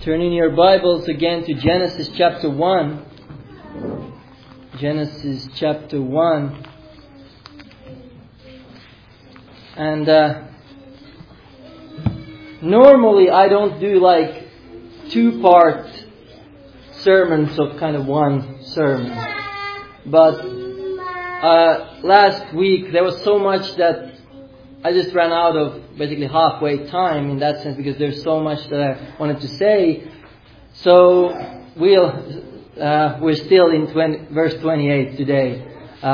Turn in your Bibles again to Genesis chapter 1. Genesis chapter 1. And normally I don't do like two-part sermons of kind of one sermon. But last week there was so much that I just ran out of basically halfway time in that sense, because there's so much that I wanted to say. So we're still in verse 28 today.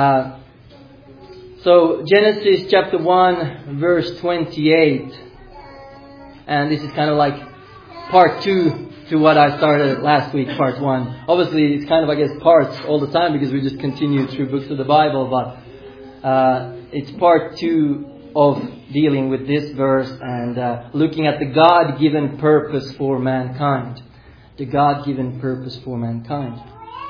So Genesis chapter 1 verse 28. And this is kind of like part 2 to what I started last week, part 1. Obviously it's kind of, I guess, parts all the time because we just continue through books of the Bible. But it's part 2 of dealing with this verse and looking at the God-given purpose for mankind. The God-given purpose for mankind.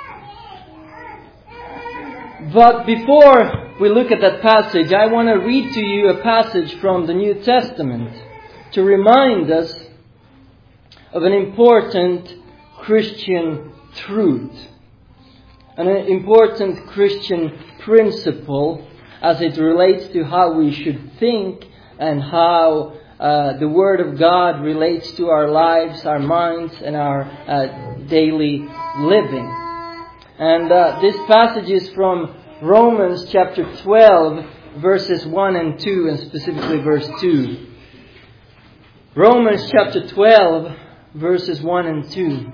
But before we look at that passage, I want to read to you a passage from the New Testament to remind us of an important Christian truth, an important Christian principle as it relates to how we should think and how the Word of God relates to our lives, our minds, and our daily living. And this passage is from Romans chapter 12, verses 1 and 2, and specifically verse 2. Romans chapter 12, verses 1 and 2.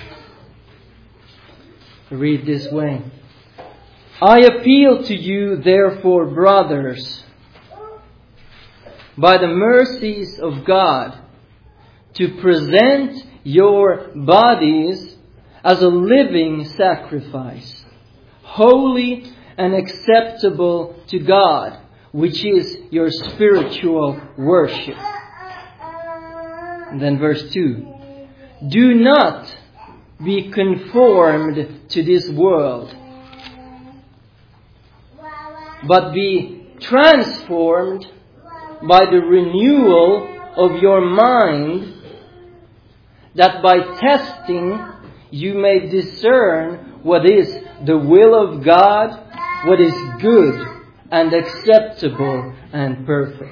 I read this way. I appeal to you, therefore, brothers, by the mercies of God, to present your bodies as a living sacrifice, holy and acceptable to God, which is your spiritual worship. And then verse 2. Do not be conformed to this world, but be transformed by the renewal of your mind, that by testing you may discern what is the will of God, what is good and acceptable and perfect.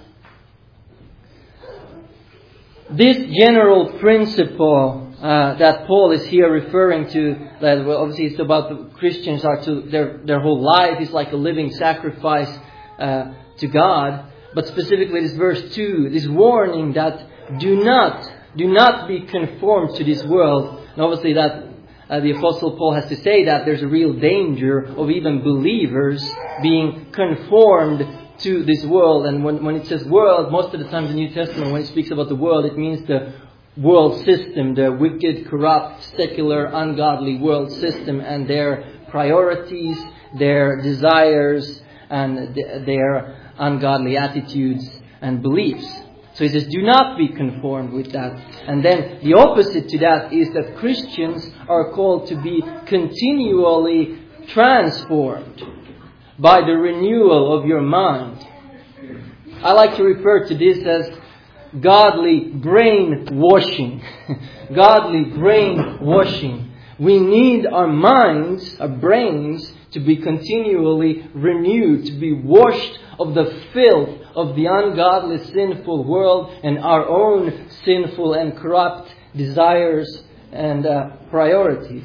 This general principle that Paul is here referring to, that obviously it's about the Christians are to their whole life is like a living sacrifice to God. But specifically this verse 2, this warning that do not be conformed to this world. And obviously that the Apostle Paul has to say that there's a real danger of even believers being conformed to this world. And when it says world, most of the time in the New Testament, when it speaks about the world, it means the world system, the wicked, corrupt, secular, ungodly world system, and their priorities, their desires, and their ungodly attitudes and beliefs. So he says, do not be conformed with that. And then the opposite to that is that Christians are called to be continually transformed by the renewal of your mind. I like to refer to this as godly brainwashing. Godly brainwashing. We need our minds, our brains, to be continually renewed, to be washed of the filth of the ungodly, sinful world and our own sinful and corrupt desires and priorities.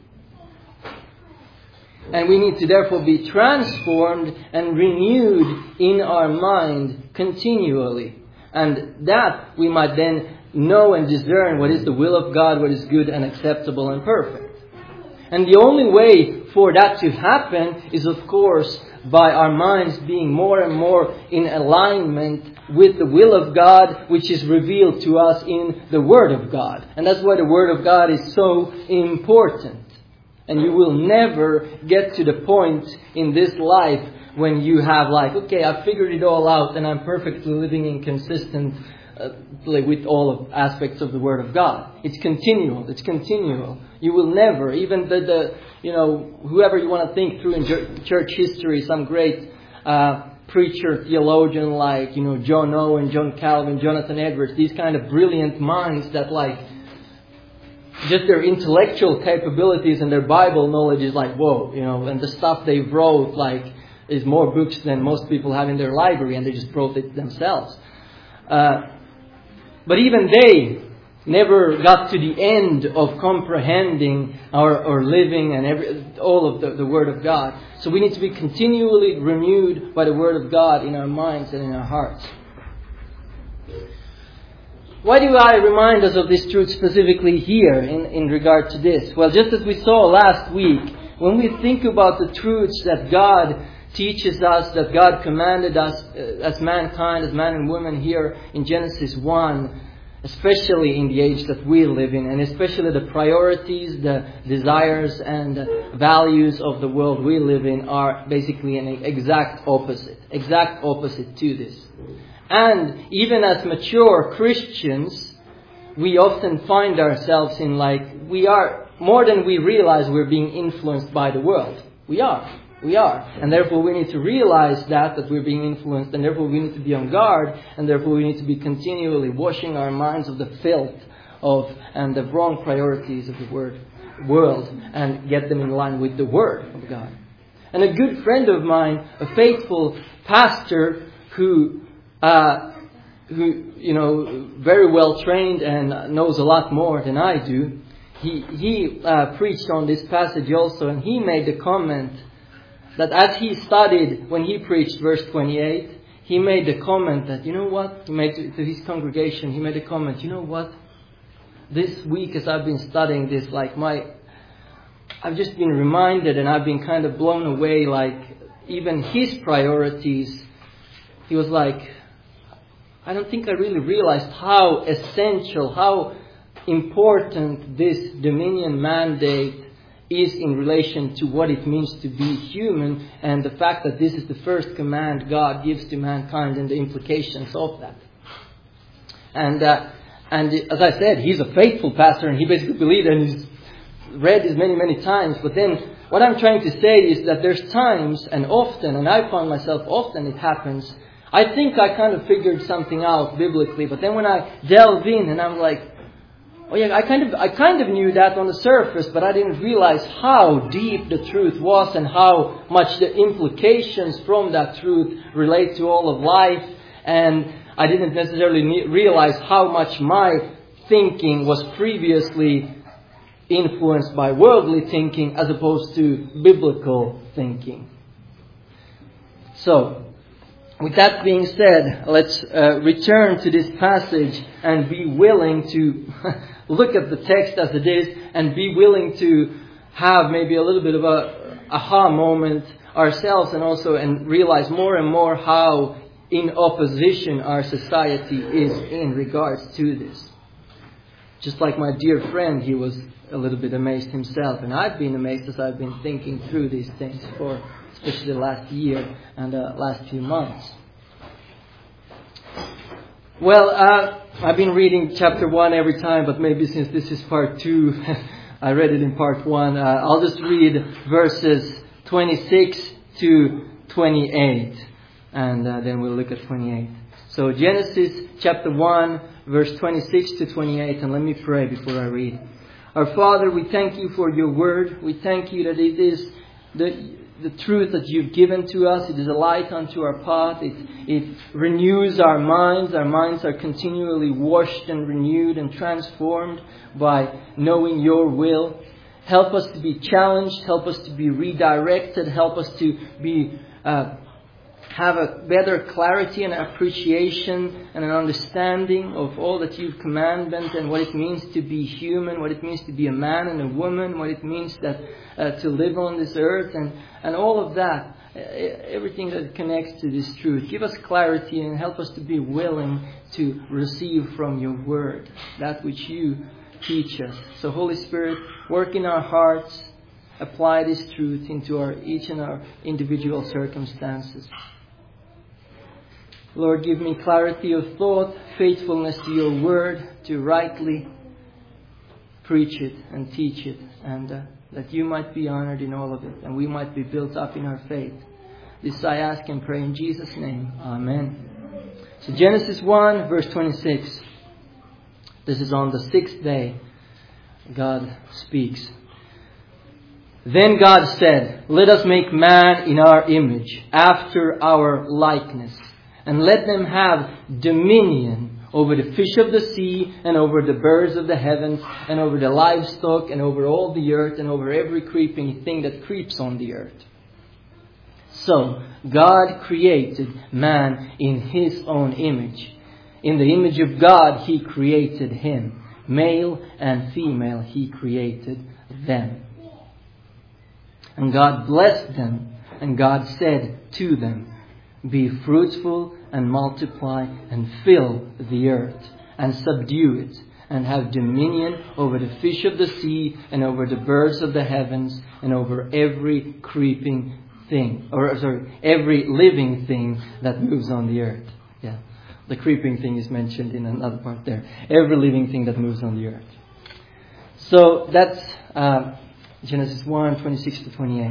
And we need to therefore be transformed and renewed in our mind continually. And that we might then know and discern what is the will of God, what is good and acceptable and perfect. And the only way for that to happen is, of course, by our minds being more and more in alignment with the will of God, which is revealed to us in the Word of God. And that's why the Word of God is so important. And you will never get to the point in this life when you have okay, I figured it all out and I'm perfectly living in consistent with all of aspects of the Word of God. It's continual. It's continual. You will never, even whoever you want to think through in church history, some great preacher, theologian like, John Owen, John Calvin, Jonathan Edwards, these kind of brilliant minds that just their intellectual capabilities and their Bible knowledge is like, whoa, and the stuff they wrote, like, is more books than most people have in their library, and they just wrote it themselves. But even they never got to the end of comprehending or living and all of the Word of God. So we need to be continually renewed by the Word of God in our minds and in our hearts. Why do I remind us of this truth specifically here in regard to this? Well, just as we saw last week, when we think about the truths that God teaches us, that God commanded us as mankind, as man and woman here in Genesis 1, especially in the age that we live in, and especially the priorities, the desires and the values of the world we live in are basically an exact opposite to this. And even as mature Christians, we often find ourselves in we are, more than we realize, we're being influenced by the world. We are. And therefore we need to realize that we're being influenced, and therefore we need to be on guard, and therefore we need to be continually washing our minds of the filth and the wrong priorities of the world and get them in line with the Word of God. And a good friend of mine, a faithful pastor who very well trained and knows a lot more than I do, he preached on this passage also, and he made the comment that as he studied, when he preached verse 28, he made the comment that, he made to his congregation, he made a comment, this week as I've been studying this, I've just been reminded and I've been kind of blown away, even his priorities, he was like, I don't think I really realized how essential, how important this dominion mandate is in relation to what it means to be human, and the fact that this is the first command God gives to mankind and the implications of that. And as I said, he's a faithful pastor, and he basically believed, and he's read this many times. But then what I'm trying to say is that there's times, and often, and I found myself often it happens, I think I kind of figured something out biblically, but then when I delve in and I'm like, oh yeah, I kind of knew that on the surface, but I didn't realize how deep the truth was and how much the implications from that truth relate to all of life. And I didn't necessarily realize how much my thinking was previously influenced by worldly thinking as opposed to biblical thinking. So, with that being said, let's return to this passage and be willing to look at the text as it is and be willing to have maybe a little bit of a aha moment ourselves and realize more and more how in opposition our society is in regards to this. Just like my dear friend, he was a little bit amazed himself, and I've been amazed as I've been thinking through these things for especially the last year and the last few months. Well, I've been reading chapter 1 every time, but maybe since this is part 2, I read it in part 1. I'll just read verses 26 to 28, and then we'll look at 28. So Genesis chapter 1, verse 26 to 28, and let me pray before I read. Our Father, we thank you for your word. We thank you that it is the truth that you've given to us. It is a light unto our path. It renews our minds. Our minds are continually washed and renewed and transformed by knowing your will. Help us to be challenged. Help us to be redirected. Help us to be have a better clarity and appreciation and an understanding of all that you've commanded and what it means to be human, what it means to be a man and a woman, what it means that to live on this earth, and all of that, everything that connects to this truth. Give us clarity and help us to be willing to receive from your word that which you teach us. So Holy Spirit, work in our hearts, apply this truth into each and our individual circumstances. Lord, give me clarity of thought, faithfulness to your word, to rightly preach it and teach it, and that you might be honored in all of it, and we might be built up in our faith. This I ask and pray in Jesus' name. Amen. So Genesis 1, verse 26. This is on the 6th day God speaks. Then God said, "Let us make man in our image, after our likeness, and let them have dominion over the fish of the sea, and over the birds of the heavens, and over the livestock, and over all the earth, and over every creeping thing that creeps on the earth." So, God created man in His own image. In the image of God, He created him. Male and female, He created them. And God blessed them, and God said to them, "Be fruitful and multiply and fill the earth and subdue it, and have dominion over the fish of the sea and over the birds of the heavens and over every creeping thing, every living thing that moves on the earth." Yeah, the creeping thing is mentioned in another part there. Every living thing that moves on the earth. So that's Genesis 1, 26 to 28.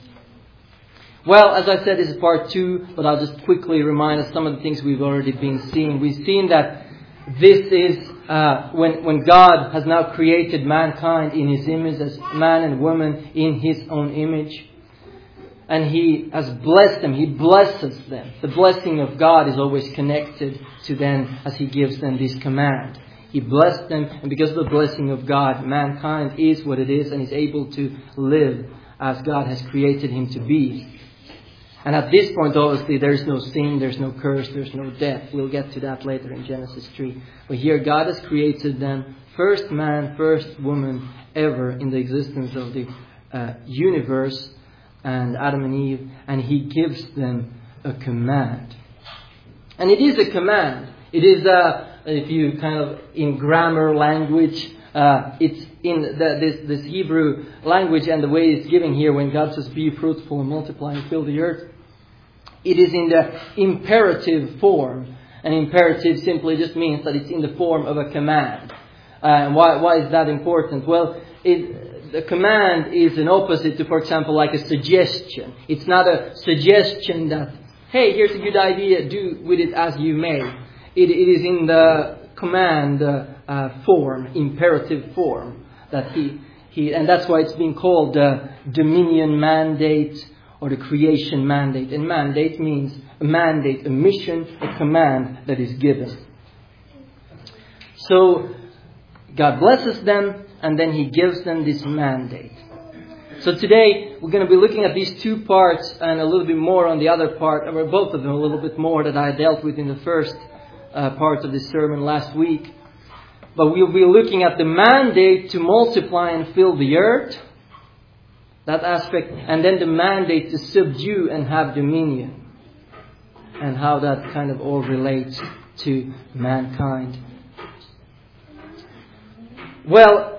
Well, as I said, this is part 2, but I'll just quickly remind us some of the things we've already been seeing. We've seen that this is when God has now created mankind in His image, as man and woman in His own image. And He has blessed them. He blesses them. The blessing of God is always connected to them as He gives them this command. He blessed them, and because of the blessing of God, mankind is what it is and is able to live as God has created him to be. And at this point, obviously, there's no sin, there's no curse, there's no death. We'll get to that later in Genesis 3. But here, God has created them, first man, first woman ever in the existence of the universe, and Adam and Eve, and He gives them a command. And it is a command. It is if you kind of, in grammar language, it's in this Hebrew language, and the way it's given here when God says, "Be fruitful and multiply and fill the earth," it is in the imperative form. And imperative simply just means that it's in the form of a command. Why is that important? Well, the command is an opposite to, for example, like a suggestion. It's not a suggestion that, "Hey, here's a good idea, do with it as you may." It is in the command form, imperative form, that he, and that's why it's been called the dominion mandate or the creation mandate. And mandate means a mandate, a mission, a command that is given. So God blesses them, and then He gives them this mandate. So today we're going to be looking at these two parts and a little bit more on the other part, or both of them a little bit more, that I dealt with in the first part of this sermon last week. But we'll be looking at the mandate to multiply and fill the earth, that aspect, and then the mandate to subdue and have dominion, and how that kind of all relates to mankind. Well,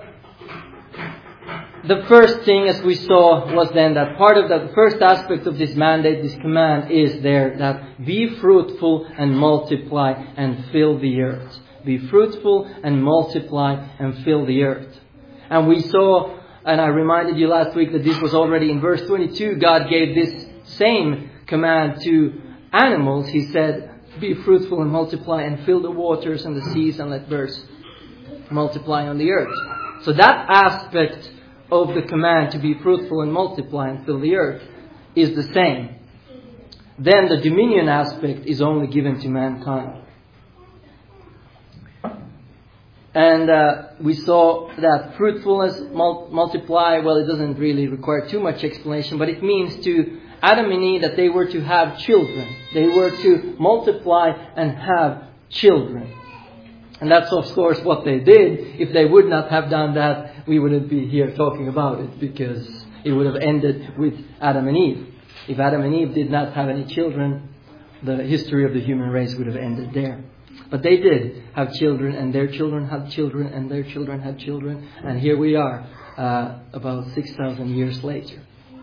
the first thing, as we saw, was then that part of the first aspect of this mandate, this command, is there that be fruitful and multiply and fill the earth. Be fruitful and multiply and fill the earth. And we saw, and I reminded you last week that this was already in verse 22. God gave this same command to animals. He said, "Be fruitful and multiply and fill the waters and the seas, and let birds multiply on the earth." So that aspect of the command to be fruitful and multiply and fill the earth is the same. Then the dominion aspect is only given to mankind. And we saw that fruitfulness, multiply, well, it doesn't really require too much explanation, but it means to Adam and Eve that they were to have children. They were to multiply and have children. And that's, of course, what they did. If they would not have done that, we wouldn't be here talking about it, because it would have ended with Adam and Eve. If Adam and Eve did not have any children, the history of the human race would have ended there. But they did have children, and their children had children, and their children had children. And here we are, about 6,000 years later.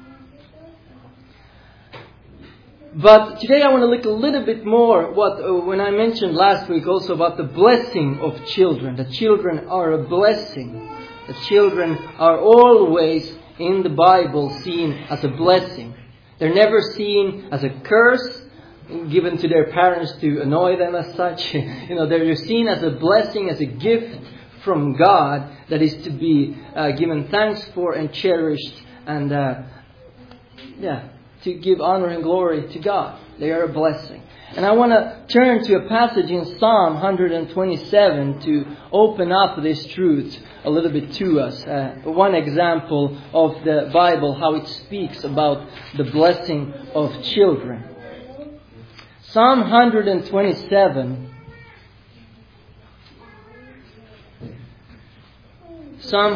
But today I want to look a little bit more when I mentioned last week also about the blessing of children. The children are a blessing. The children are always in the Bible seen as a blessing. They're never seen as a curse given to their parents to annoy them as such. They're seen as a blessing, as a gift from God that is to be given thanks for and cherished, and to give honor and glory to God. They are a blessing. And I want to turn to a passage in Psalm 127 to open up this truth a little bit to us. One example of the Bible, how it speaks about the blessing of children. Psalm 127. Psalm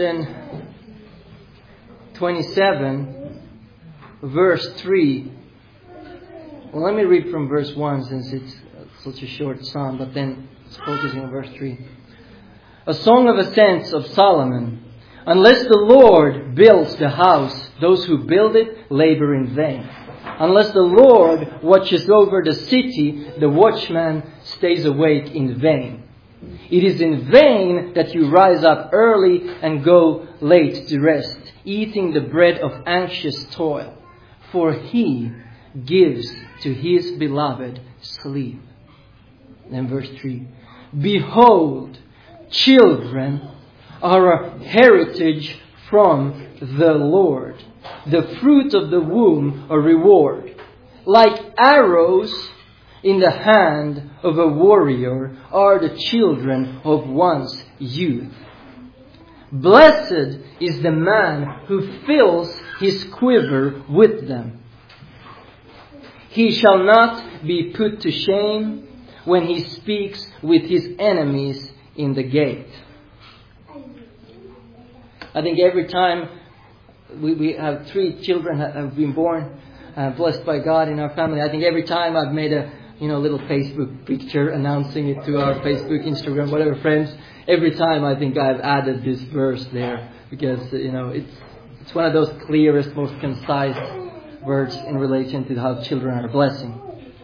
127, verse 3. Well, let me read from verse 1 since it's such a short psalm, but then it's focusing on verse 3. A song of ascents of Solomon. Unless the Lord builds the house, those who build it labor in vain. Unless the Lord watches over the city, the watchman stays awake in vain. It is in vain that you rise up early and go late to rest, eating the bread of anxious toil. For He gives to His beloved sleep. Then verse 3. Behold, children are a heritage from the Lord. The fruit of the womb a reward. Like arrows in the hand of a warrior are the children of one's youth. Blessed is the man who fills his quiver with them. He shall not be put to shame when he speaks with his enemies in the gate. I think every time we have 3 children that have been born, blessed by God in our family, I think every time I've made a little Facebook picture announcing it to our Facebook, Instagram, whatever friends, every time I think I've added this verse there because, it's one of those clearest, most concise words in relation to how children are a blessing.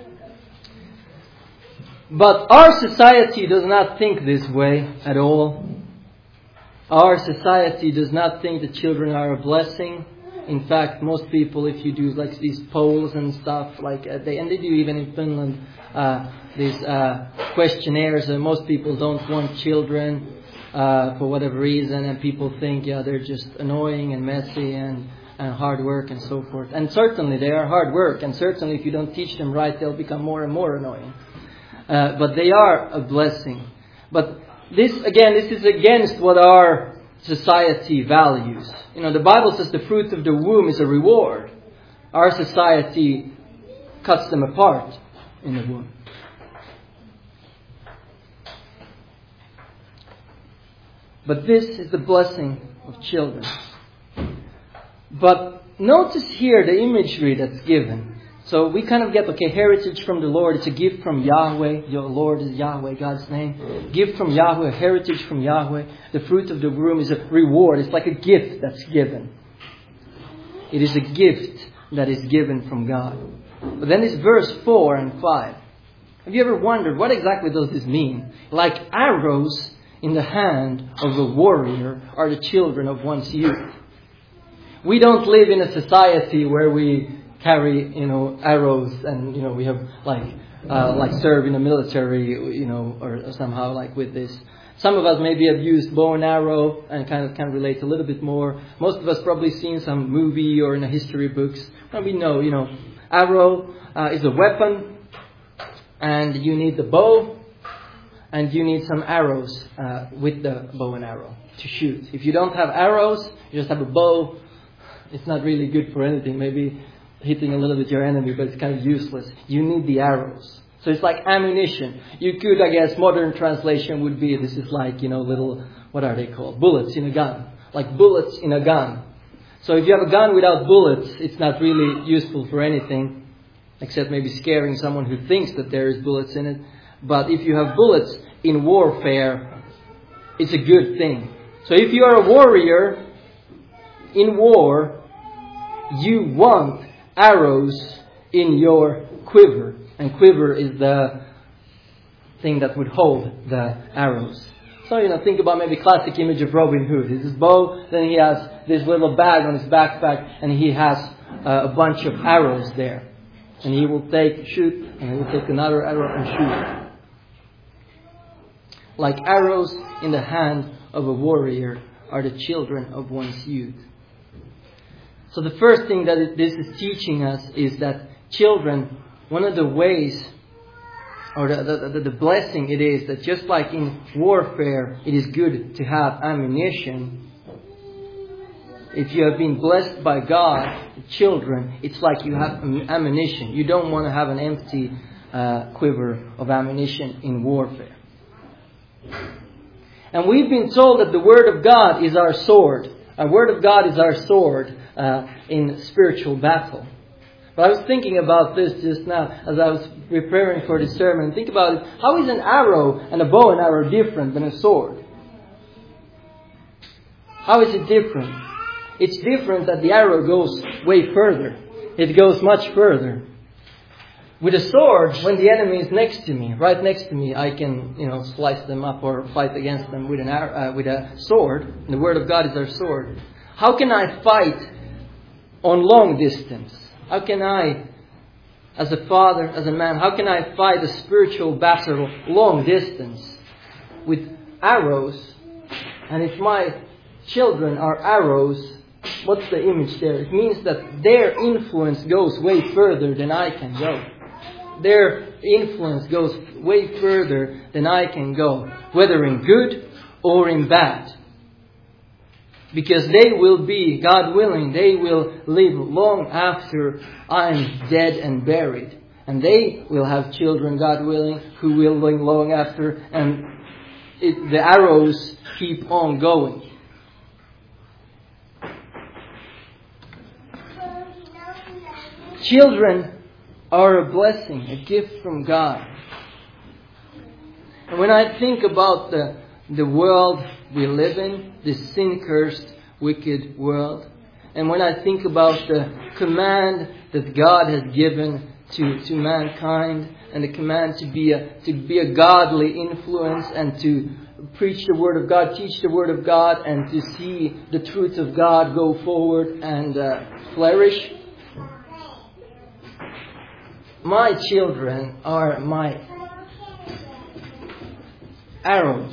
But our society does not think this way at all. Our society does not think that children are a blessing. In fact, most people, if you do like these polls and stuff, and they do even in Finland, these questionnaires, and most people don't want children for whatever reason, and people think, they're just annoying and messy and hard work and so forth. And certainly they are hard work, and certainly if you don't teach them right, they'll become more and more annoying. But they are a blessing. But this is against what our society values. The Bible says the fruit of the womb is a reward. Our society cuts them apart in the womb. But this is the blessing of children. But notice here the imagery that's given. So we kind of get, heritage from the Lord. It's a gift from Yahweh. Your Lord is Yahweh, God's name. Gift from Yahweh, a heritage from Yahweh. The fruit of the womb is a reward. It's like a gift that's given. It is a gift that is given from God. But then it's verse 4 and 5. Have you ever wondered, what exactly does this mean? Like arrows in the hand of a warrior are the children of one's youth. We don't live in a society where we carry, arrows and, we have like serve in the military, or somehow like with this. Some of us maybe have used bow and arrow and kind of can relate a little bit more. Most of us probably seen some movie or in the history books. And we know, arrow is a weapon, and you need the bow, and you need some arrows with the bow and arrow to shoot. If you don't have arrows, you just have a bow, it's not really good for anything. Maybe hitting a little bit your enemy, but it's kind of useless. You need the arrows. So it's like ammunition. You could, I guess, modern translation would be, this is like, little, what are they called? Bullets in a gun. Like bullets in a gun. So if you have a gun without bullets, it's not really useful for anything, except maybe scaring someone who thinks that there is bullets in it. But if you have bullets in warfare, it's a good thing. So if you are a warrior in war, you want arrows in your quiver. And quiver is the thing that would hold the arrows. So, think about maybe classic image of Robin Hood. It's his bow, then he has this little bag on his backpack, and he has a bunch of arrows there. And he will shoot, and he will take another arrow and shoot. like arrows in the hand of a warrior are the children of one's youth. So the first thing that this is teaching us is that children, one of the ways, or the blessing it is, that just like in warfare, it is good to have ammunition. If you have been blessed by God, children, it's like you have ammunition. You don't want to have an empty quiver of ammunition in warfare. And we've been told that the Word of God is our sword. Our Word of God is our sword in spiritual battle. But I was thinking about this just now as I was preparing for this sermon. Think about it. How is an arrow and a bow and arrow different than a sword? How is it different? It's different that the arrow goes way further. It goes much further. With a sword, when the enemy is next to me, right next to me, I can, slice them up or fight against them with a sword. And the Word of God is our sword. How can I fight on long distance? How can I, as a father, as a man, how can I fight a spiritual battle long distance with arrows? And if my children are arrows, what's the image there? It means that their influence goes way further than I can go. Their influence goes way further than I can go, whether in good or in bad. Because they will be, God willing, they will live long after I'm dead and buried. And they will have children, God willing, who will live long after, and the arrows keep on going. Children are a blessing, a gift from God. And when I think about the world we live in, this sin-cursed, wicked world, and when I think about the command that God has given to mankind, and the command to be a godly influence, and to preach the Word of God, teach the Word of God, and to see the truth of God go forward and flourish, my children are my arrows.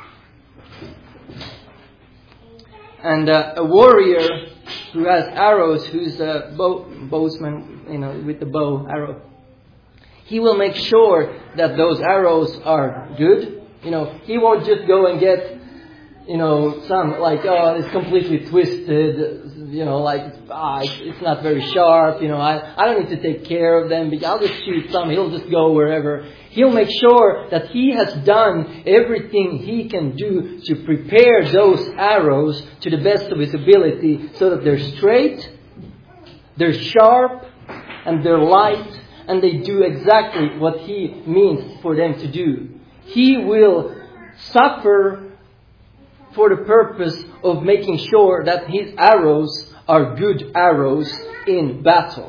And a warrior who has arrows, who's a bowsman, with the bow, arrow, he will make sure that those arrows are good. He won't just go and get, some it's completely twisted, it's not very sharp, I don't need to take care of them, I'll just shoot some, he'll just go wherever. He'll make sure that he has done everything he can do to prepare those arrows to the best of his ability so that they're straight, they're sharp, and they're light, and they do exactly what he means for them to do. He will suffer for the purpose of making sure that his arrows are good arrows in battle.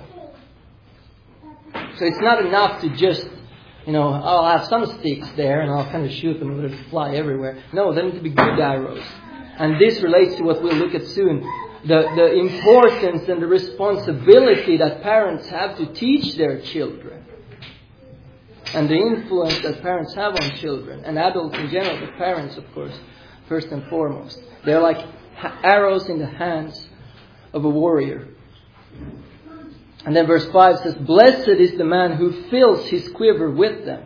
So it's not enough to just, I'll have some sticks there and I'll kind of shoot them and let it fly everywhere. No, they need to be good arrows. And this relates to what we'll look at soon. The importance and the responsibility that parents have to teach their children. And the influence that parents have on children. And adults in general, but parents, of course, first and foremost. They're like arrows in the hands of a warrior. And then verse 5 says, "Blessed is the man who fills his quiver with them."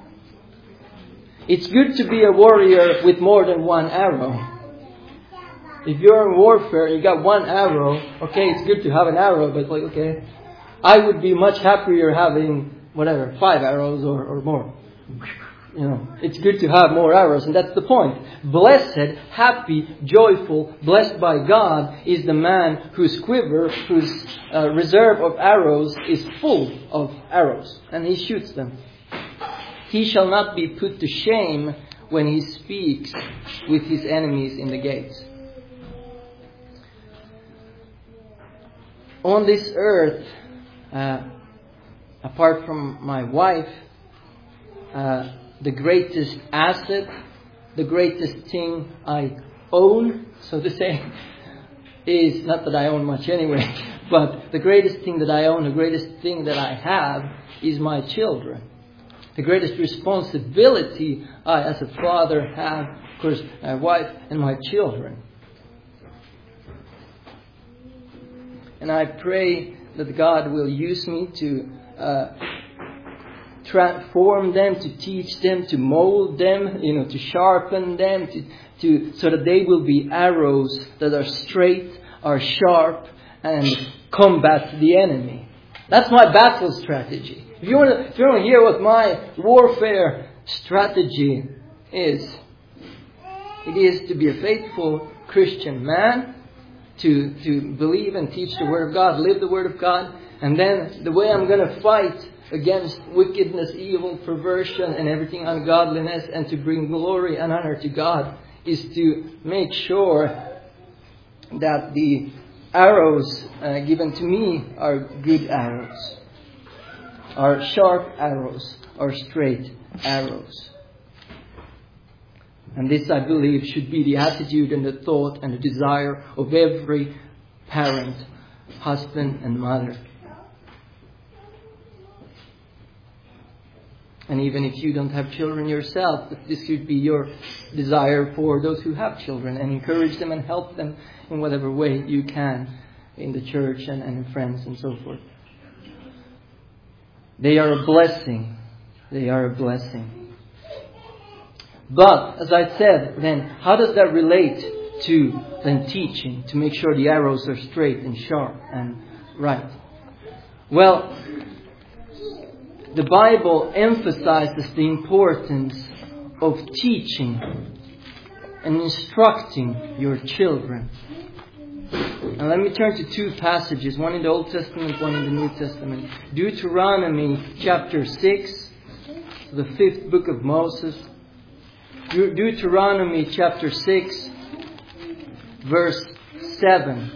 It's good to be a warrior with more than one arrow. If you're in warfare, you got one arrow, okay, it's good to have an arrow, but okay, I would be much happier having 5 arrows or more. It's good to have more arrows, and that's the point. Blessed, happy, joyful, blessed by God is the man whose quiver, whose reserve of arrows is full of arrows, and he shoots them. He shall not be put to shame when he speaks with his enemies in the gates. On this earth, apart from my wife, the greatest asset, the greatest thing I own, so to say, is, not that I own much anyway, but the greatest thing that I own, the greatest thing that I have is my children. The greatest responsibility I as a father have, of course, my wife and my children. And I pray that God will use me to transform them, to teach them, to mold them, to sharpen them, so that they will be arrows that are straight, are sharp, and combat the enemy. That's my battle strategy. If you want to hear what my warfare strategy is, it is to be a faithful Christian man, to believe and teach the Word of God, live the Word of God, and then the way I'm going to fight against wickedness, evil, perversion, and everything ungodliness, and to bring glory and honor to God, is to make sure that the arrows given to me are good arrows, are sharp arrows, are straight arrows. And this, I believe, should be the attitude and the thought and the desire of every parent, husband and mother. And even if you don't have children yourself, this should be your desire for those who have children, and encourage them and help them in whatever way you can in the church and in friends and so forth. They are a blessing. They are a blessing. But, as I said, then, how does that relate to then teaching, to make sure the arrows are straight and sharp and right? Well, the Bible emphasizes the importance of teaching and instructing your children. And let me turn to two passages, one in the Old Testament, one in the New Testament. Deuteronomy chapter 6, the 5th book of Moses. Deuteronomy chapter 6, verse 7.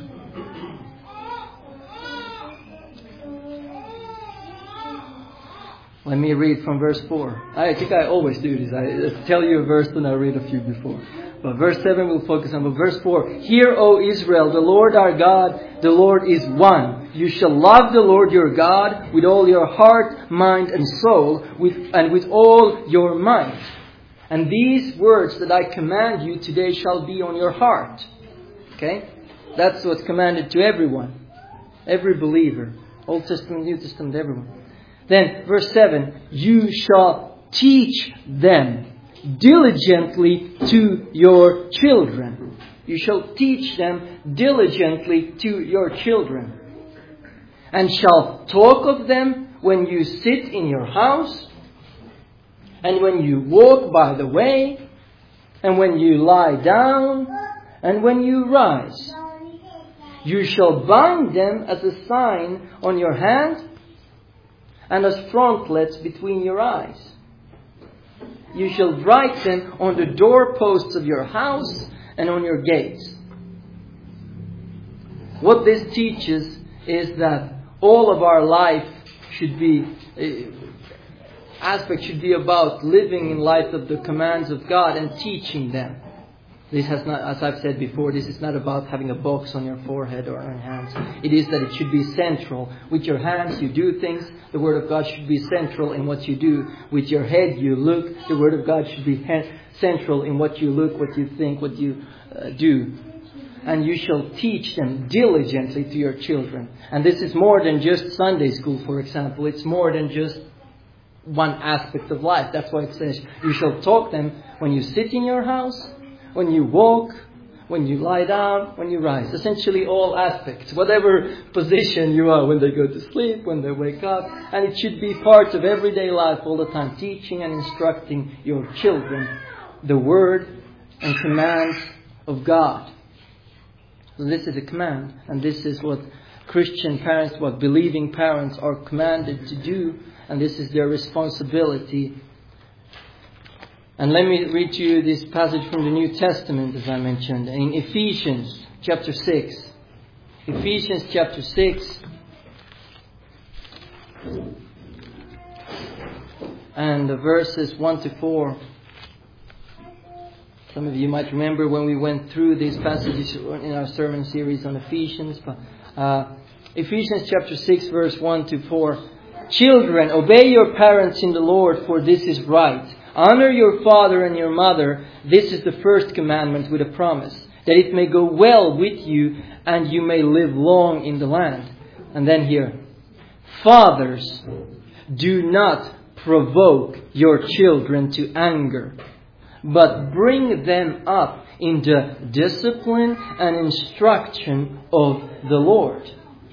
Let me read from verse 4. I think I always do this. I tell you a verse and I read a few before. But verse 7 we'll focus on. But verse 4. Hear, O Israel, the Lord our God, the Lord is one. You shall love the Lord your God with all your heart, mind and soul, and with all your might. And these words that I command you today shall be on your heart. Okay? That's what's commanded to everyone. Every believer. Old Testament, New Testament, everyone. Then, verse 7, you shall teach them diligently to your children. You shall teach them diligently to your children. And shall talk of them when you sit in your house, and when you walk by the way, and when you lie down, and when you rise. You shall bind them as a sign on your hand, and as frontlets between your eyes. You shall write them on the doorposts of your house and on your gates. What this teaches is that all of our life should be, aspect should be about living in light of the commands of God and teaching them. This has not, as I've said before, this is not about having a box on your forehead or on your hands. It is that it should be central. With your hands you do things. The Word of God should be central in what you do. With your head you look. The Word of God should be central in what you look, what you think, what you do. And you shall teach them diligently to your children. And this is more than just Sunday school, for example. It's more than just one aspect of life. That's why it says, you shall talk them when you sit in your house, when you walk, when you lie down, when you rise. Essentially all aspects. Whatever position you are, when they go to sleep, when they wake up. And it should be part of everyday life all the time. Teaching and instructing your children the Word and commands of God. So this is a command. And this is what Christian parents, what believing parents are commanded to do. And this is their responsibility. And let me read to you this passage from the New Testament, as I mentioned, in Ephesians chapter 6. Ephesians chapter 6. And the verses 1 to 4. Some of you might remember when we went through these passages in our sermon series on Ephesians. But Ephesians chapter 6, verse 1 to 4. Children, obey your parents in the Lord, for this is right. Honor your father and your mother. This is the first commandment with a promise, that it may go well with you and you may live long in the land. And then here, fathers, do not provoke your children to anger, but bring them up in the discipline and instruction of the Lord.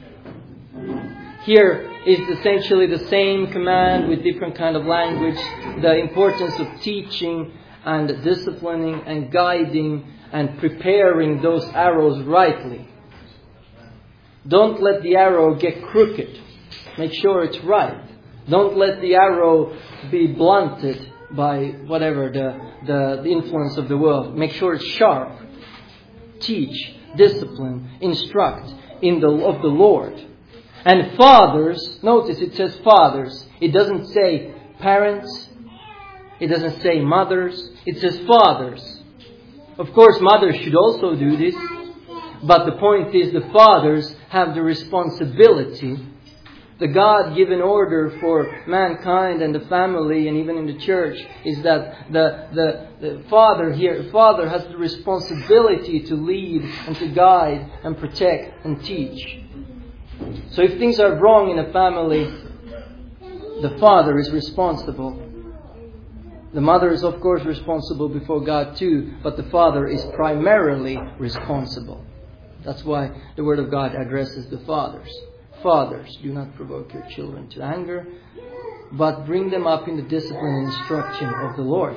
Here is essentially the same command with different kind of language. The importance of teaching and disciplining and guiding and preparing those arrows rightly. Don't let the arrow get crooked. Make sure it's right. Don't let the arrow be blunted by whatever the influence of the world. Make sure it's sharp. Teach, discipline, instruct of the Lord. And fathers, notice it says fathers. It doesn't say parents. It doesn't say mothers. It says fathers. Of course, mothers should also do this. But the point is, the fathers have the responsibility. The God-given order for mankind and the family and even in the church is that the father has the responsibility to lead and to guide and protect and teach. So if things are wrong in a family, the father is responsible. The mother is of course responsible before God too, but the father is primarily responsible. That's why the Word of God addresses the fathers. Fathers, do not provoke your children to anger, but bring them up in the discipline and instruction of the Lord.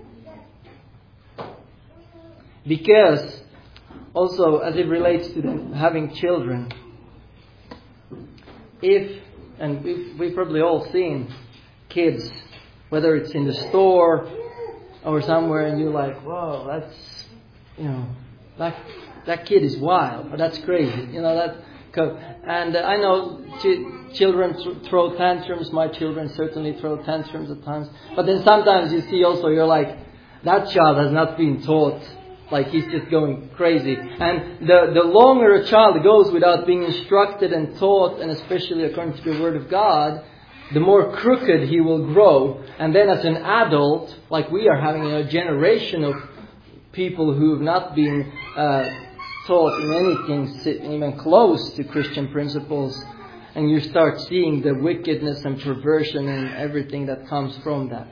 Because, also as it relates to having children, we've probably all seen kids, whether it's in the store or somewhere, and you're like, whoa, that kid is wild, or that's crazy, and I know children throw tantrums. My children certainly throw tantrums at times. But then sometimes you see also, you're like, that child has not been taught. Like he's just going crazy. And the longer a child goes without being instructed and taught, and especially according to the Word of God, the more crooked he will grow. And then as an adult, like we are having a generation of people who have not been taught in anything even close to Christian principles, and you start seeing the wickedness and perversion and everything that comes from that.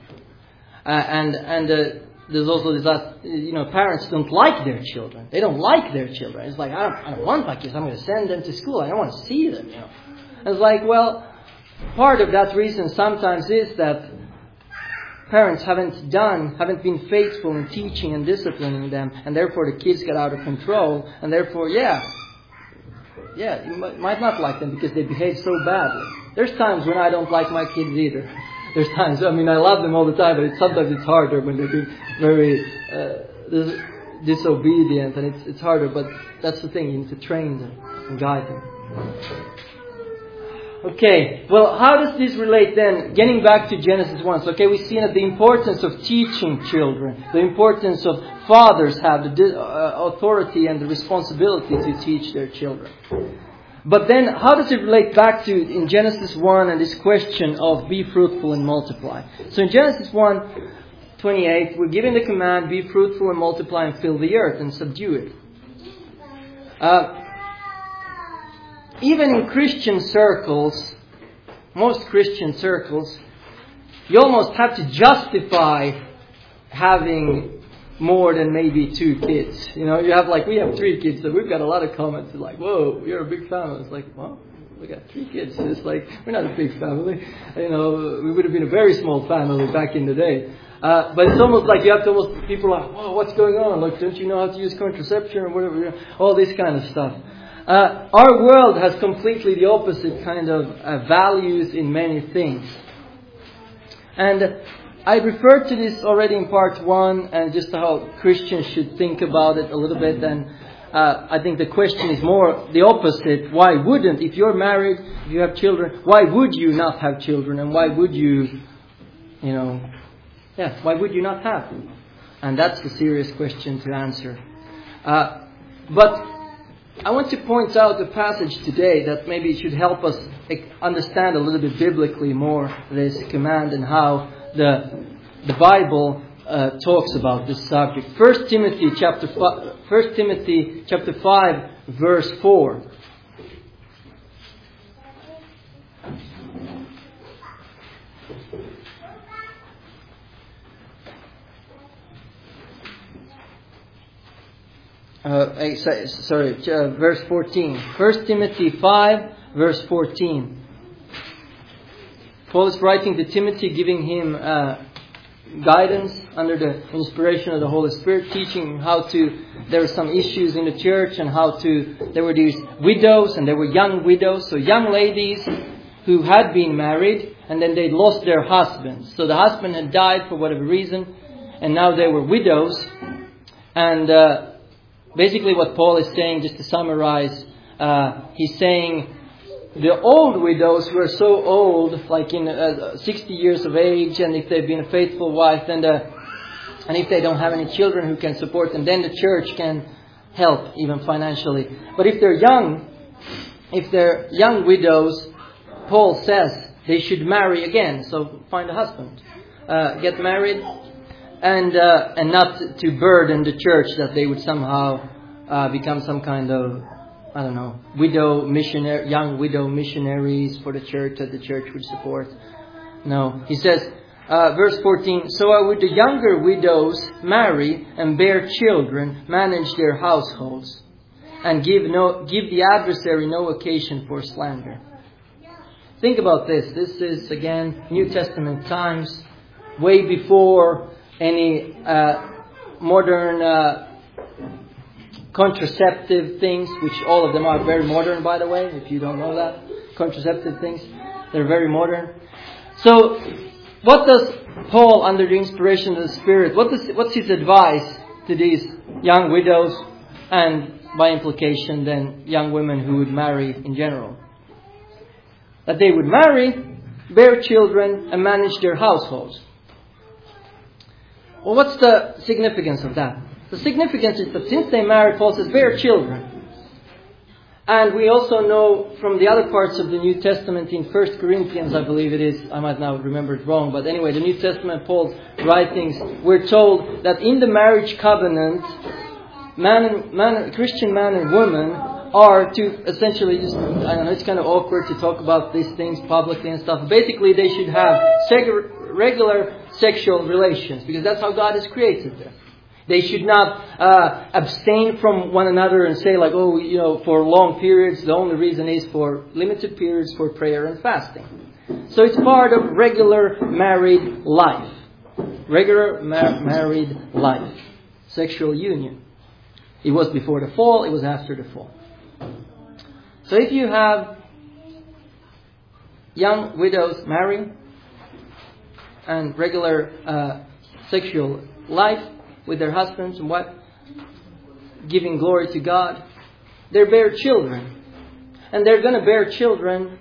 There's also this that parents don't like their children. They don't like their children. It's like, I don't want my kids. I'm going to send them to school. I don't want to see them. And it's like, well, part of that reason sometimes is that parents haven't been faithful in teaching and disciplining them, and therefore the kids get out of control, and therefore, you might not like them because they behave so badly. There's times when I don't like my kids either. There's times, I love them all the time, but sometimes it's harder when they're being very disobedient, and it's harder, but that's the thing, you need to train them and guide them. Okay, well, how does this relate then? Getting back to Genesis 1. So, we've seen that the importance of teaching children, the importance of fathers have the authority and the responsibility to teach their children. But then, how does it relate back to in Genesis 1 and this question of be fruitful and multiply? So in Genesis 1:28, we're given the command, be fruitful and multiply and fill the earth and subdue it. Even in Christian circles, most Christian circles, you almost have to justify having more than maybe 2 kids. You have we have 3 kids, so we've got a lot of comments like, whoa, you're a big family. It's like, well, we got 3 kids. It's like, we're not a big family. We would have been a very small family back in the day. But it's almost like you have to people are like, whoa, what's going on? Like, don't you know how to use contraception or whatever? All this kind of stuff. Our world has completely the opposite kind of values in many things. And I referred to this already in part 1 and just how Christians should think about it a little bit. And I think the question is more the opposite. Why wouldn't, if you're married, if you have children, why would you not have children? And why would you, why would you not have them? And that's the serious question to answer. But I want to point out a passage today that maybe should help us understand a little bit biblically more this command and how the Bible talks about this subject. 1 Timothy chapter 5 verse 4. Verse 14. 1 Timothy 5 verse 14. Paul is writing to Timothy, giving him guidance under the inspiration of the Holy Spirit, teaching him how to. There were some issues in the church, and there were these widows, and there were young widows, so young ladies who had been married, and then they lost their husbands. So the husband had died for whatever reason, and now they were widows. And basically what Paul is saying, just to summarize, he's saying the old widows who are so old, like in 60 years of age, and if they've been a faithful wife, and if they don't have any children who can support them, then the church can help even financially. But if they're young widows, Paul says they should marry again. So find a husband, get married, and not to burden the church that they would somehow become some kind of, I don't know, young widow missionaries for the church that the church would support. No, he says, verse 14, so would the younger widows marry and bear children, manage their households, and give the adversary no occasion for slander. Think about this. This is, again, New Testament times, way before any modern contraceptive things, which all of them are very modern, by the way, if you don't know that. Contraceptive things, they're very modern. So, what does Paul, under the inspiration of the Spirit, what's his advice to these young widows, and by implication then young women who would marry in general? That they would marry, bear children, and manage their households. Well, what's the significance of that? The significance is that since they married, Paul says, bear children. And we also know from the other parts of the New Testament, in 1 Corinthians, I believe it is, I might now remember it wrong, but anyway, the New Testament, Paul's writings, we're told that in the marriage covenant, Christian man and woman are to essentially just, I don't know, it's kind of awkward to talk about these things publicly and stuff. Basically, they should have regular sexual relations, because that's how God has created them. They should not abstain from one another and say like, for long periods, the only reason is for limited periods for prayer and fasting. So it's part of regular married life. Regular married life. Sexual union. It was before the fall, it was after the fall. So if you have young widows marrying and regular sexual life with their husbands and wives, giving glory to God, they bear children. And they're going to bear children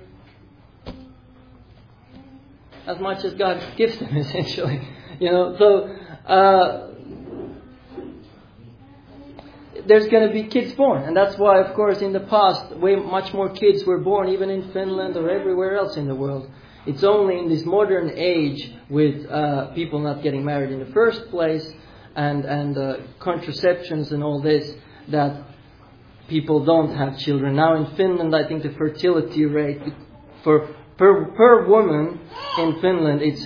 as much as God gives them, essentially. There's going to be kids born. And that's why, of course, in the past, much more kids were born, even in Finland or everywhere else in the world. It's only in this modern age, with people not getting married in the first place, and contraceptions and all this, that people don't have children. Now in Finland, I think the fertility rate per woman in Finland, it's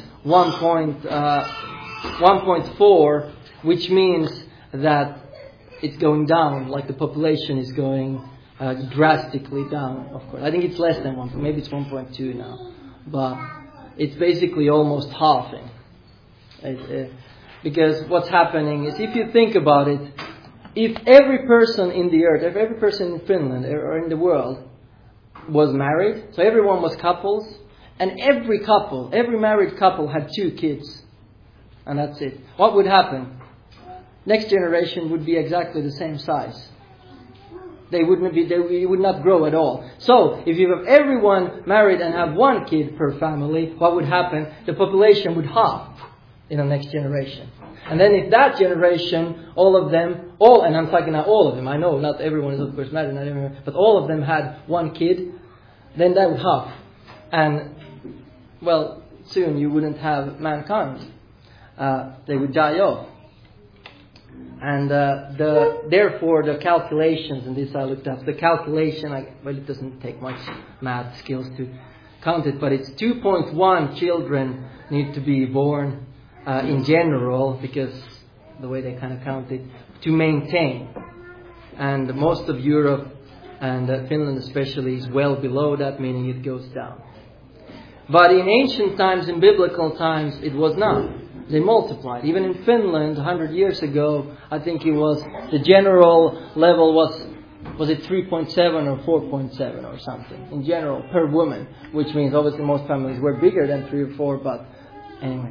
1.4, which means that it's going down, like the population is going drastically down, of course. I think it's less than 1, maybe it's 1.2 now. But it's basically almost halving. Because what's happening is, if you think about it, if every person in the earth, if every person in Finland or in the world was married, so everyone was couples, and every married couple had 2 kids, and that's it, what would happen? Next generation would be exactly the same size. They would not grow at all. So, if you have everyone married and have 1 kid per family, what would happen? The population would halve in the next generation. And then if that generation, and I'm talking now all of them, I know not everyone is of course married, but all of them had 1 kid, then that would halve. And, well, soon you wouldn't have mankind. They would die off. And therefore the calculations, and this I looked up, the calculation, it doesn't take much math skills to count it, but it's 2.1 children need to be born in general, because the way they kind of count it, to maintain. And most of Europe, and Finland especially, is well below that, meaning it goes down. But in ancient times, in biblical times, it was not. They multiplied. Even in Finland, 100 years ago, I think it was, the general level was it 3.7 or 4.7 or something, in general, per woman. Which means obviously most families were bigger than 3 or 4, but anyway.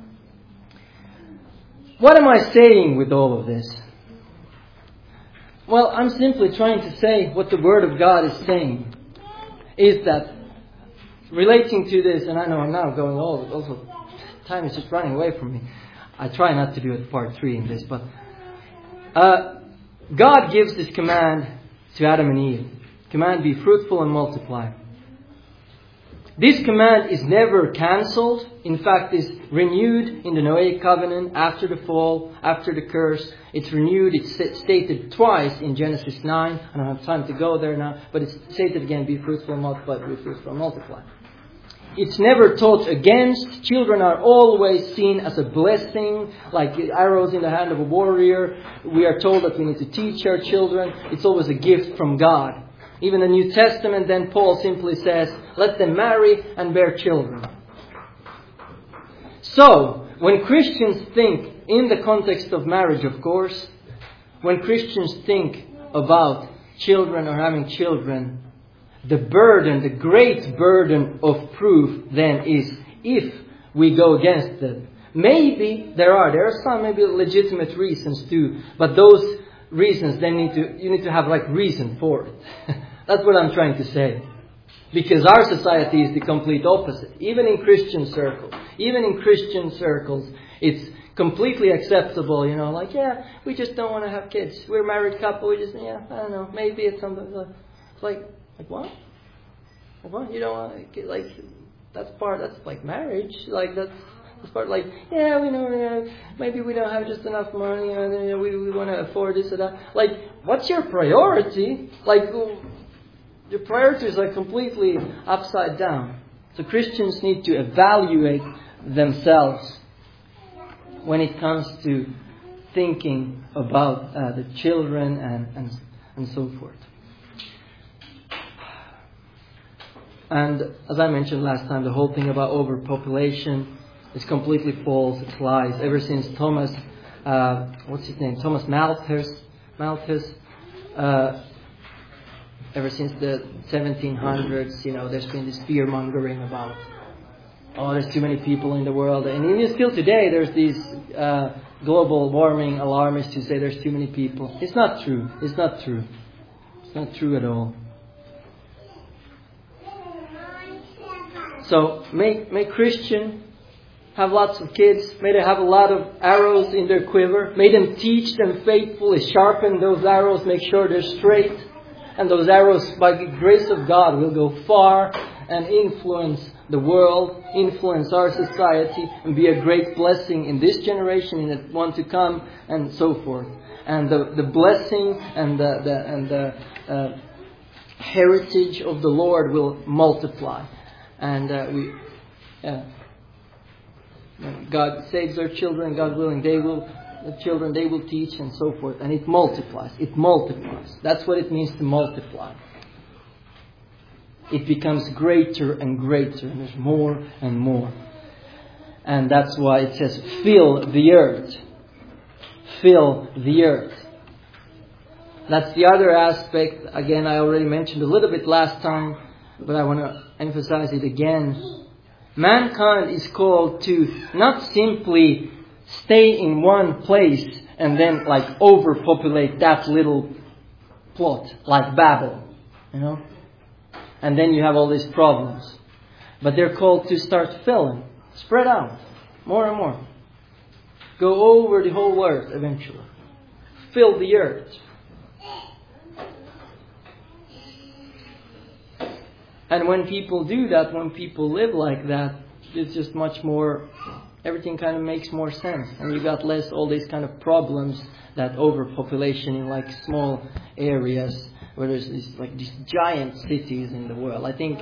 What am I saying with all of this? Well, I'm simply trying to say what the Word of God is saying. Is that, relating to this, and I know I'm now going also, time is just running away from me. I try not to do it part 3 in this, but God gives this command to Adam and Eve. Command, be fruitful and multiply. This command is never cancelled. In fact, is renewed in the Noahic covenant after the fall, after the curse. It's renewed. It's stated twice in Genesis 9. I don't have time to go there now, but it's stated again, be fruitful and multiply, be fruitful and multiply. It's never taught against. Children are always seen as a blessing, like arrows in the hand of a warrior. We are told that we need to teach our children. It's always a gift from God. Even the New Testament, then Paul simply says, let them marry and bear children. So, when Christians think, in the context of marriage, of course, when Christians think about children or having children, the burden, the great burden of proof then is if we go against them. Maybe there are some maybe legitimate reasons too, but those reasons then you need to have like reason for it. That's what I'm trying to say. Because our society is the complete opposite. Even in Christian circles, it's completely acceptable, like, we just don't want to have kids. We're a married couple, I don't know, maybe it's something like what? Like what? You don't want to, like, that's like marriage, like that's part, like, we know, maybe we don't have just enough money, or we want to afford this or that. Like, what's your priority? Like, your priorities are completely upside down. So Christians need to evaluate themselves when it comes to thinking about the children and so forth. And as I mentioned last time, the whole thing about overpopulation is completely false. It's lies. Ever since Thomas, Thomas Malthus, ever since the 1700s, there's been this fear-mongering about, there's too many people in the world. And even still today, there's these global warming alarmists who say there's too many people. It's not true. It's not true at all. So, may Christian have lots of kids. May they have a lot of arrows in their quiver. May them teach them faithfully, sharpen those arrows, make sure they're straight. And those arrows, by the grace of God, will go far and influence the world, influence our society, and be a great blessing in this generation, in the one to come, and so forth. And the blessing and the heritage of the Lord will multiply. And when God saves our children, God willing, they will teach and so forth. And it multiplies. It multiplies. That's what it means to multiply. It becomes greater and greater, and there's more and more. And that's why it says, fill the earth. Fill the earth. That's the other aspect. Again, I already mentioned a little bit last time, but I want to emphasize it again. Mankind is called to not simply stay in one place and then like overpopulate that little plot like Babel, and then you have all these problems. But they're called to start filling, spread out more and more, go over the whole earth eventually, fill the earth. And when people do that, when people live like that, it's just much more, everything kind of makes more sense. And you got less all these kind of problems, that overpopulation in like small areas where there's these giant cities in the world. I think,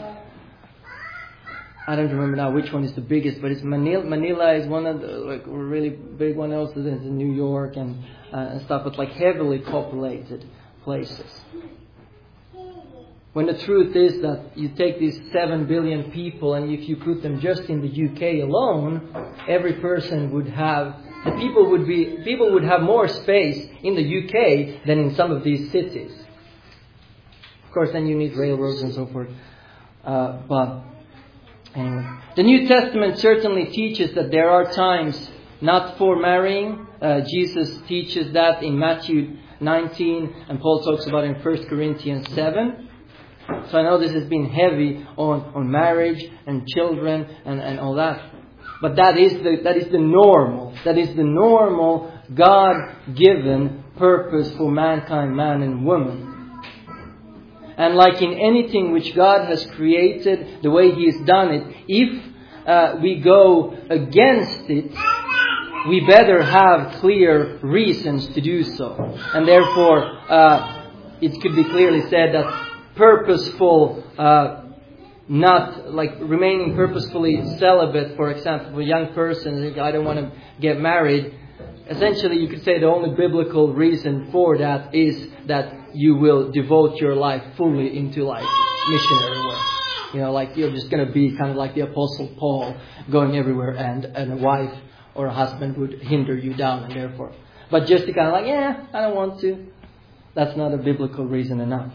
I don't remember now which one is the biggest, but it's Manila is one of the like really big one. Also, there's New York and stuff, but like heavily populated places. When the truth is that you take these 7 billion people, and if you put them just in the UK alone, every person would have, people would have more space in the UK than in some of these cities. Of course, then you need railroads and so forth. But anyway, the New Testament certainly teaches that there are times not for marrying. Jesus teaches that in Matthew 19, and Paul talks about it in 1 Corinthians 7. So I know this has been heavy on marriage and children and all that. But that is the normal. That is the normal God-given purpose for mankind, man and woman. And like in anything which God has created, the way He has done it, if we go against it, we better have clear reasons to do so. And therefore, it could be clearly said that purposeful, not like remaining purposefully celibate, for example, for a young person, I don't want to get married. Essentially, you could say the only biblical reason for that is that you will devote your life fully into like missionary work. You know, like you're just going to be kind of like the Apostle Paul, going everywhere, and a wife or a husband would hinder you down, and therefore. But just to kind of like, I don't want to. That's not a biblical reason enough.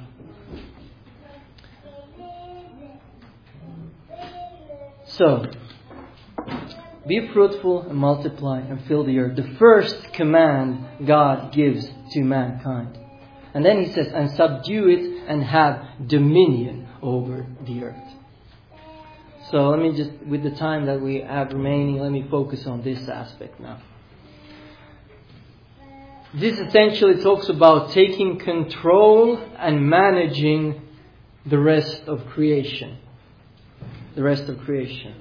So, be fruitful and multiply and fill the earth. The first command God gives to mankind. And then He says, and subdue it and have dominion over the earth. So let me just, with the time that we have remaining, let me focus on this aspect now. This essentially talks about taking control and managing the rest of creation. The rest of creation.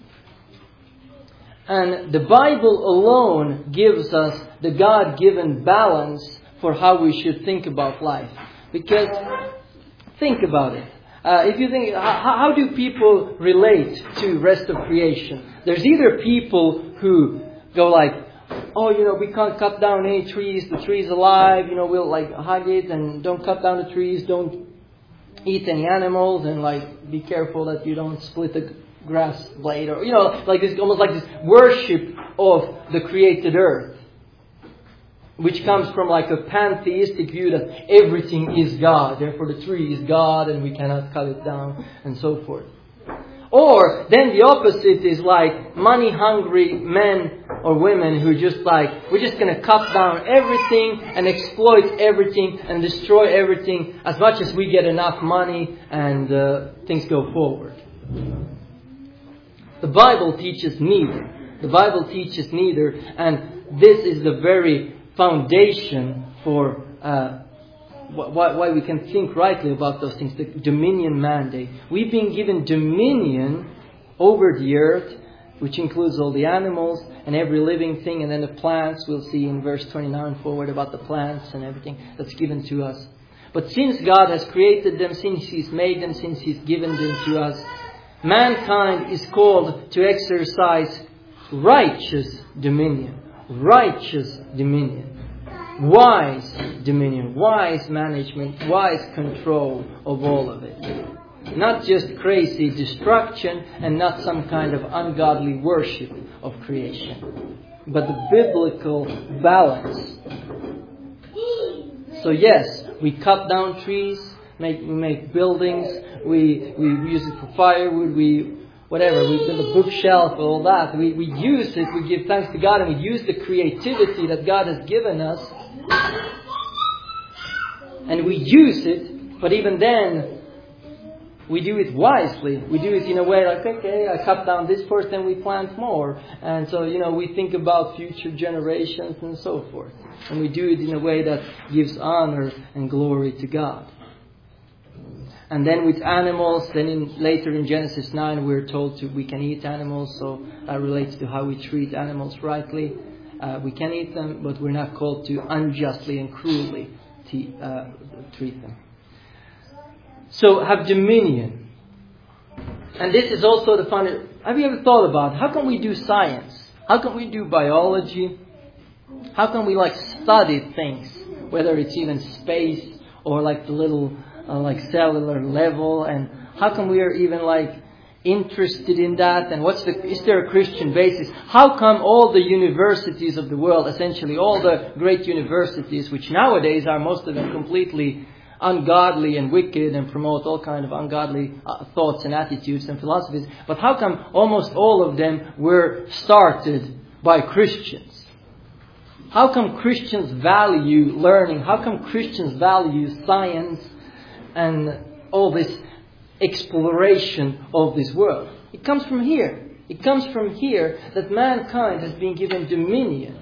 And the Bible alone gives us the God-given balance for how we should think about life. Because, think about it. If you think, how do people relate to rest of creation? There's either people who go like, we can't cut down any trees, the tree's alive, we'll like hug it and don't cut down the trees, don't eat any animals, and like be careful that you don't split the grass blade, or like this, almost like this worship of the created earth, which comes from like a pantheistic view that everything is God, therefore the tree is God and we cannot cut it down, and so forth. Or then the opposite is like money hungry men or women who just like, we're just going to cut down everything and exploit everything and destroy everything as much as we get enough money, and things go forward. The Bible teaches neither. The Bible teaches neither, and this is the very foundation for why we can think rightly about those things. The dominion mandate. We've been given dominion over the earth, which includes all the animals and every living thing, and then the plants. We'll see in verse 29 forward about the plants and everything that's given to us. But since God has created them, since He's made them, since He's given them to us, mankind is called to exercise righteous dominion. Righteous dominion. Wise dominion. Wise management. Wise control of all of it. Not just crazy destruction, and not some kind of ungodly worship of creation, but the biblical balance. So yes, we cut down trees, we make buildings, we use it for firewood, we build a bookshelf, all that. We use it, we give thanks to God, and we use the creativity that God has given us. And we use it, but even then, we do it wisely. We do it in a way like, okay, I cut down this first, then we plant more. And so, we think about future generations and so forth. And we do it in a way that gives honor and glory to God. And then with animals, later in Genesis 9, we're told we can eat animals. So that relates to how we treat animals rightly. We can eat them, but we're not called to unjustly and cruelly treat them. So have dominion. And this is also the fun. Have you ever thought about how can we do science? How can we do biology? How can we study things, whether it's even space or the little cellular level? And how come we are even interested in that? And is there a Christian basis? How come all the universities of the world, essentially all the great universities, which nowadays are most of them completely ungodly and wicked and promote all kind of ungodly thoughts and attitudes and philosophies, but how come almost all of them were started by Christians? How come Christians value learning? How come Christians value science and all this exploration of this world? It comes from here. It comes from here that mankind has been given dominion.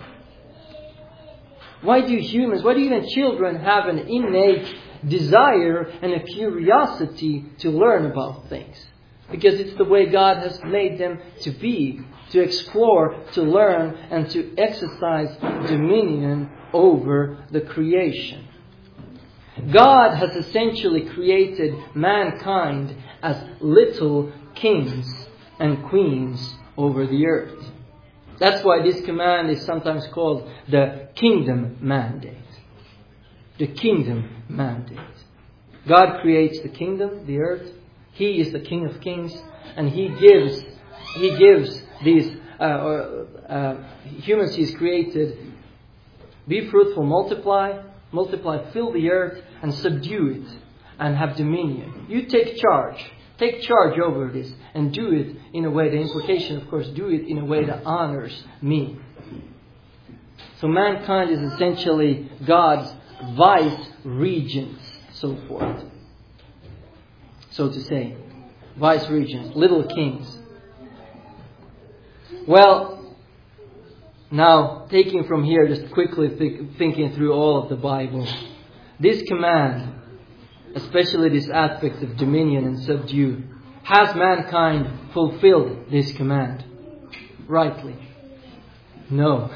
Why do even children have an innate desire and a curiosity to learn about things? Because it's the way God has made them to be, to explore, to learn, and to exercise dominion over the creation. God has essentially created mankind as little kings and queens over the earth. That's why this command is sometimes called the kingdom mandate. The kingdom mandate. God creates the kingdom, the earth. He is the King of Kings, and He gives these humans He's created. Be fruitful, multiply, fill the earth, and subdue it, and have dominion. You take charge. Take charge over this, and do it in a way. The implication, of course, do it in a way that honors me. So mankind is essentially God's vice regents, so forth. So to say, vice regents, little kings. Well, now taking from here, just quickly thinking through all of the Bible, this command, especially this aspect of dominion and subdue, has mankind fulfilled this command rightly? No.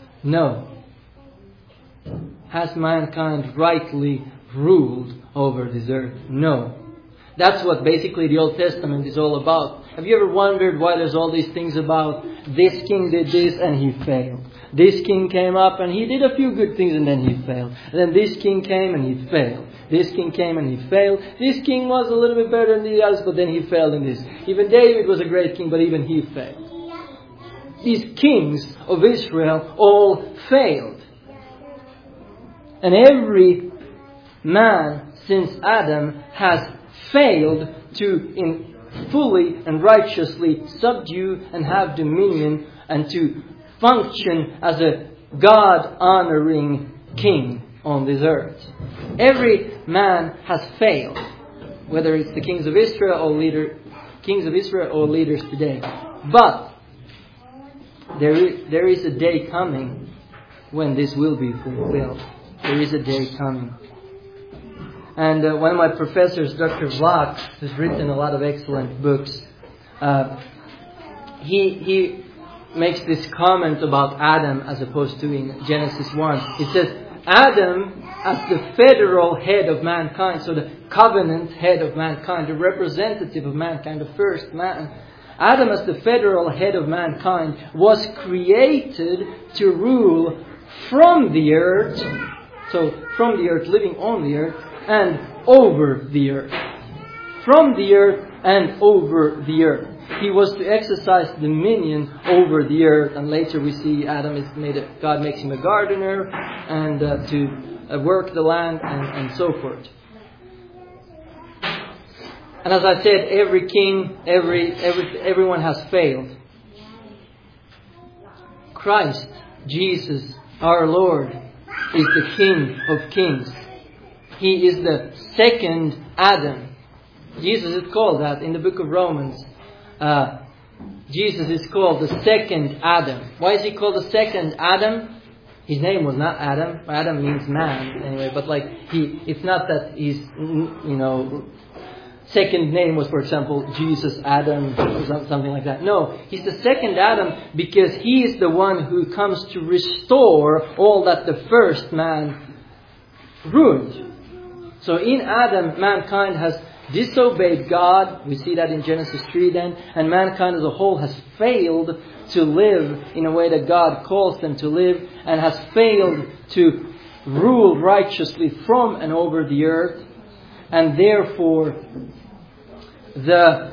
Has mankind rightly ruled over this earth? No. That's what basically the Old Testament is all about. Have you ever wondered why there's all these things about this king did this and he failed? This king came up and he did a few good things and then he failed. And then this king came and he failed. This king came and he failed. This king was a little bit better than the others, but then he failed in this. Even David was a great king, but even he failed. These kings of Israel all failed. And every man since Adam has failed to fully and righteously subdue and have dominion and to function as a God-honoring king on this earth. Every man has failed, whether it's the kings of Israel or leaders today. But there is a day coming when this will be fulfilled. There is a day coming. And one of my professors, Dr. Vlach, who's written a lot of excellent books, he makes this comment about Adam as opposed to in Genesis 1. He says, Adam as the federal head of mankind, so the covenant head of mankind, the representative of mankind, the first man. Adam as the federal head of mankind was created to rule from the earth, so from the earth, living on the earth, and over the earth. From the earth and over the earth. He was to exercise dominion over the earth, and later we see God makes him a gardener and to work the land and so forth. And as I said, every king, everyone has failed. Christ, Jesus, our Lord, is the King of Kings. He is the second Adam. Jesus is called that in the book of Romans. Jesus is called the second Adam. Why is he called the second Adam? His name was not Adam. Adam means man anyway. But it's not that he's second name was, for example, Jesus Adam or something like that. No, he's the second Adam because he is the one who comes to restore all that the first man ruined. So in Adam, mankind has disobeyed God. We see that in Genesis 3 then. And mankind as a whole has failed to live in a way that God calls them to live, and has failed to rule righteously from and over the earth. And therefore, the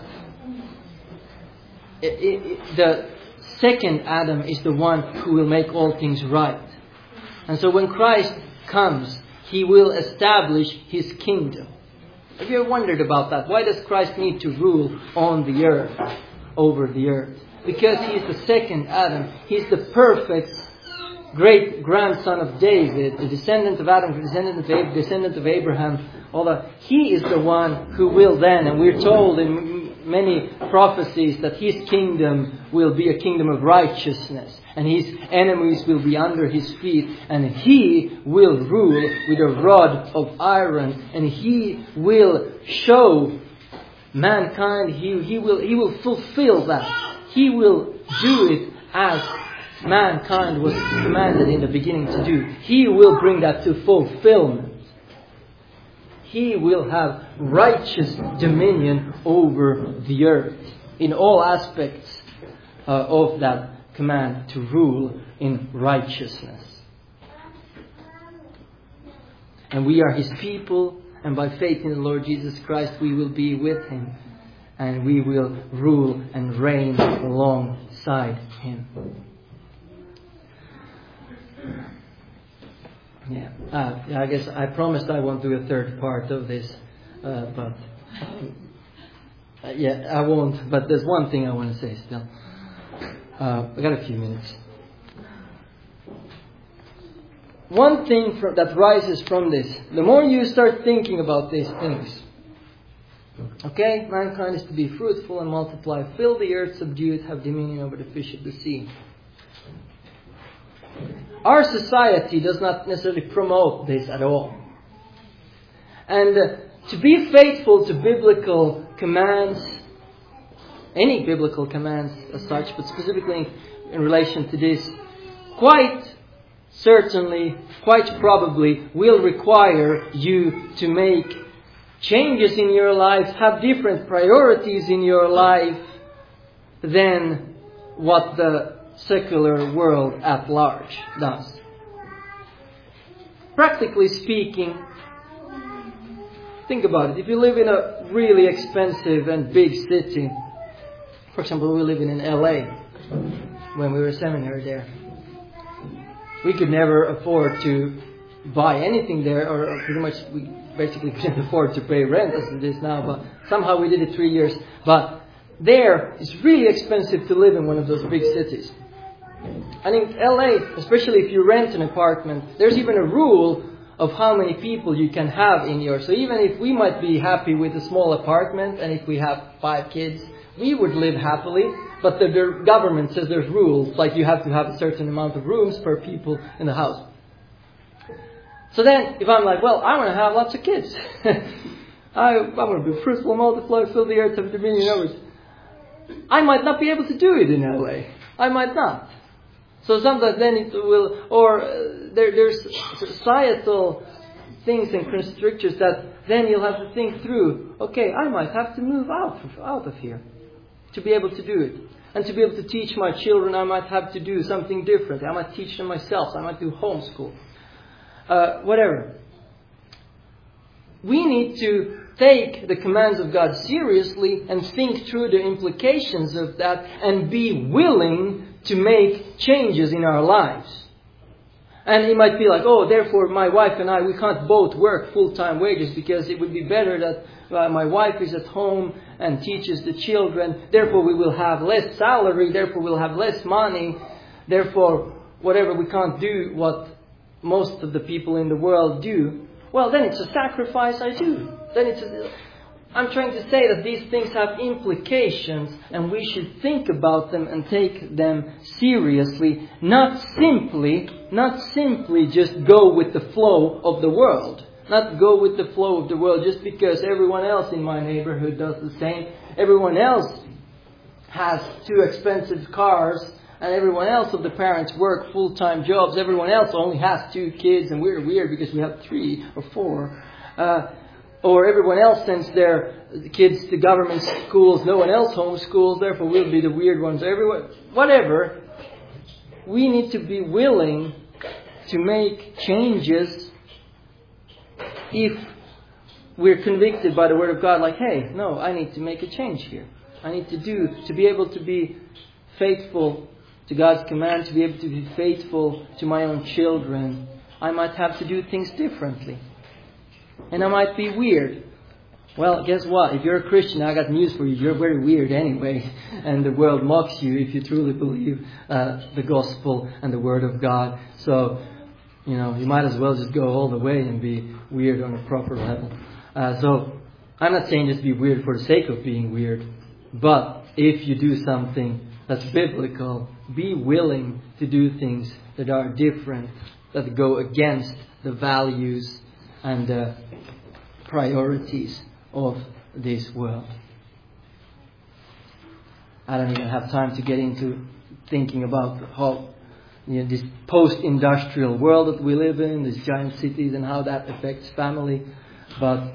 second Adam is the one who will make all things right. And so when Christ comes, He will establish His kingdom. Have you ever wondered about that? Why does Christ need to rule on the earth, over the earth? Because He is the second Adam. He is the perfect great-grandson of David, the descendant of Adam, the descendant of Abraham. All that. He is the one who will then, and we're told in many prophecies that His kingdom will be a kingdom of righteousness, and His enemies will be under His feet, and He will rule with a rod of iron, and He will show mankind, He will fulfill that. He will do it as mankind was commanded in the beginning to do. He will bring that to fulfillment. He will have righteous dominion over the earth in all aspects of that command to rule in righteousness. And we are His people, and by faith in the Lord Jesus Christ we will be with Him, and we will rule and reign alongside Him. I guess I promised I won't do a third part of this, but I won't. But there's one thing I want to say still. I got a few minutes. One thing that rises from this, the more you start thinking about these things. Okay, mankind is to be fruitful and multiply, fill the earth, subdue it, have dominion over the fish of the sea. Our society does not necessarily promote this at all. And to be faithful to biblical commands, any biblical commands as such, but specifically in relation to this, quite certainly, quite probably, will require you to make changes in your life, have different priorities in your life than what the secular world at large does. Practically speaking, think about it. If you live in a really expensive and big city, for example, we live in LA when we were seminary there. We could never afford to buy anything there, or pretty much we basically couldn't afford to pay rent as it is now, but somehow we did it 3 years. But there, it's really expensive to live in one of those big cities. And in LA, especially if you rent an apartment, there's even a rule of how many people you can have in yours. So even if we might be happy with a small apartment, and if we have 5 kids, we would live happily. But the government says there's rules, like you have to have a certain amount of rooms per people in the house. So then, if I'm like, well, I want to have lots of kids. I want to be fruitful, multiply, fill the earth, have dominion over it. I might not be able to do it in LA. I might not. So sometimes then it will, or there's societal things and constrictors that then you'll have to think through. Okay, I might have to move out of here to be able to do it. And to be able to teach my children, I might have to do something different. I might teach them myself. I might do homeschool. Whatever. We need to take the commands of God seriously and think through the implications of that and be willing to make changes in our lives. And it might be like, oh, therefore my wife and I, we can't both work full-time wages because it would be better that my wife is at home and teaches the children. Therefore we will have less salary. Therefore we'll have less money. Therefore, whatever, we can't do what most of the people in the world do. Well, then it's a sacrifice I do. I'm trying to say that these things have implications and we should think about them and take them seriously. Not simply just go with the flow of the world. not go with the flow of the world just because everyone else in my neighborhood does the same. Everyone else has 2 expensive cars, and everyone else of the parents work full-time jobs. Everyone else only has 2 kids, and we're weird because we have 3 or 4. Or everyone else sends their kids to government schools. No one else homeschools, therefore we'll be the weird ones. Everyone, whatever. We need to be willing to make changes if we're convicted by the Word of God, like, hey, no, I need to make a change here. I need to be able to be faithful to God's command, to be able to be faithful to my own children. I might have to do things differently. And I might be weird. Well, guess what? If you're a Christian, I got news for you. You're very weird anyway. And the world mocks you if you truly believe the gospel and the Word of God. So, you might as well just go all the way and be weird on a proper level. So, I'm not saying just be weird for the sake of being weird. But if you do something that's biblical, be willing to do things that are different, that go against the values and the priorities of this world. I don't even have time to get into thinking about how this post-industrial world that we live in, these giant cities, and how that affects family. But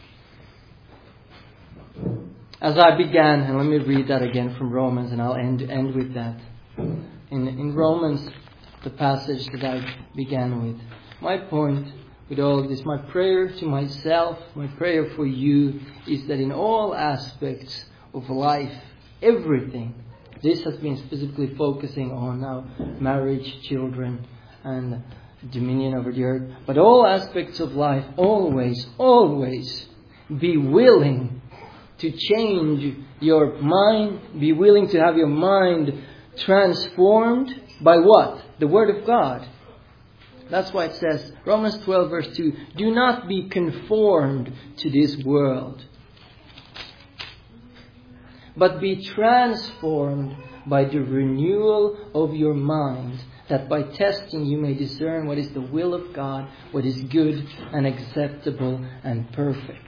as I began, and let me read that again from Romans, and I'll end with that. In Romans, the passage that I began with, my point with all of this, my prayer to myself, my prayer for you, is that in all aspects of life, everything, this has been specifically focusing on now marriage, children, and dominion over the earth, but all aspects of life, always be willing to change your mind, be willing to have your mind transformed by what? The Word of God. That's why it says, Romans 12 verse 2, do not be conformed to this world, but be transformed by the renewal of your mind, that by testing you may discern what is the will of God, what is good and acceptable and perfect.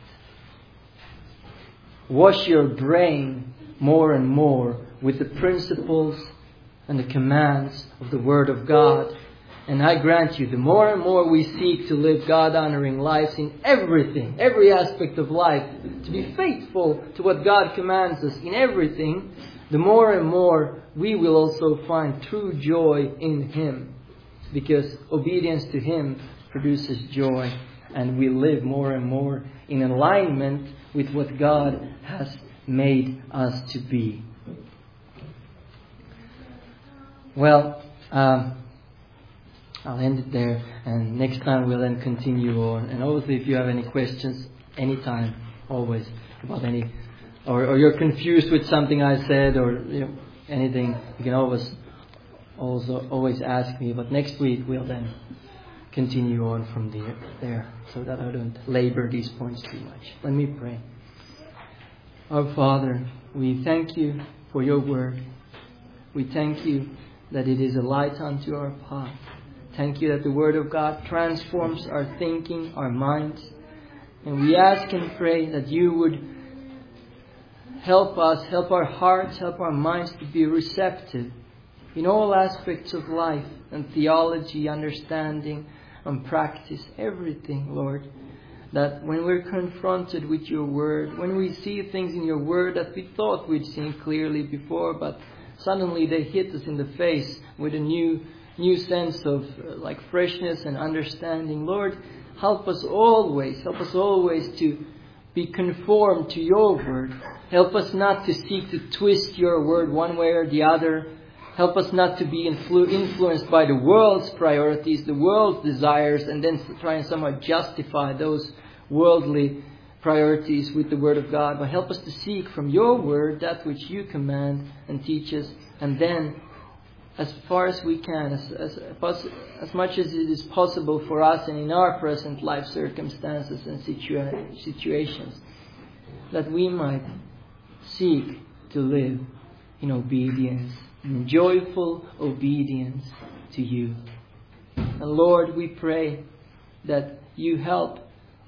Wash your brain more and more with the principles and the commands of the Word of God. And I grant you, the more and more we seek to live God-honoring lives in everything, every aspect of life, to be faithful to what God commands us in everything, the more and more we will also find true joy in Him. Because obedience to Him produces joy, and we live more and more in alignment with what God has made us to be. Well, I'll end it there, and next time we'll then continue on. And obviously, if you have any questions, anytime, always, about any, or you're confused with something I said, or anything, you can always ask me. But next week we'll then continue on from there, so that I don't labor these points too much. Let me pray. Our Father, we thank you for your word. We thank you that it is a light unto our path. Thank you that the Word of God transforms our thinking, our minds. And we ask and pray that you would help us, help our hearts, help our minds to be receptive in all aspects of life and theology, understanding and practice, everything, Lord. That when we're confronted with your Word, when we see things in your Word that we thought we'd seen clearly before, but suddenly they hit us in the face with a new sense of like freshness and understanding. Lord, help us always to be conformed to your word. Help us not to seek to twist your word one way or the other. Help us not to be influenced by the world's priorities, the world's desires, and then try and somehow justify those worldly priorities with the Word of God. But help us to seek from your word that which you command and teach us, and then as far as we can, as much as it is possible for us and in our present life circumstances and situations, that we might seek to live in obedience, in joyful obedience to you. And Lord, we pray that you help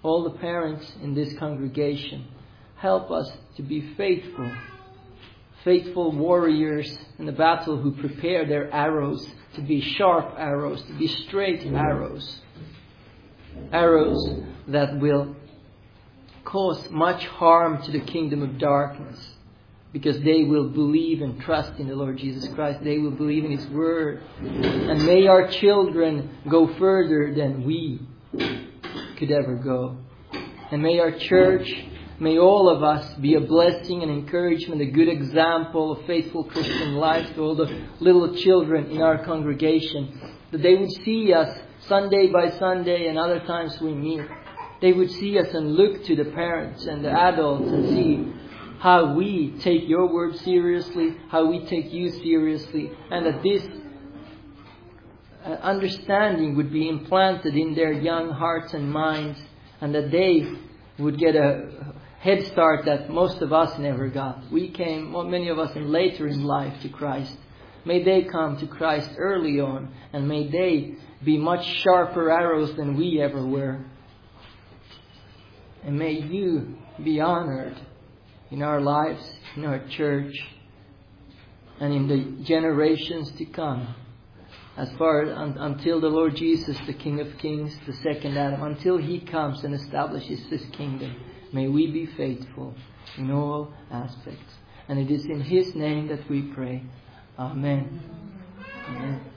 all the parents in this congregation, help us to be faithful. Faithful warriors in the battle who prepare their arrows to be sharp arrows, to be straight arrows. Arrows that will cause much harm to the kingdom of darkness, because they will believe and trust in the Lord Jesus Christ. They will believe in His Word. And may our children go further than we could ever go. And may our church, may all of us be a blessing and encouragement, a good example of faithful Christian life to all the little children in our congregation. That they would see us Sunday by Sunday and other times we meet. They would see us and look to the parents and the adults and see how we take your word seriously, how we take you seriously, and that this understanding would be implanted in their young hearts and minds, and that they would get a head start that most of us never got. We came, many of us, later in life to Christ. May they come to Christ early on, and may they be much sharper arrows than we ever were. And may you be honored in our lives, in our church, and in the generations to come. As far until the Lord Jesus, the King of Kings, the second Adam, until He comes and establishes His kingdom, may we be faithful in all aspects. And it is in His name that we pray. Amen. Amen.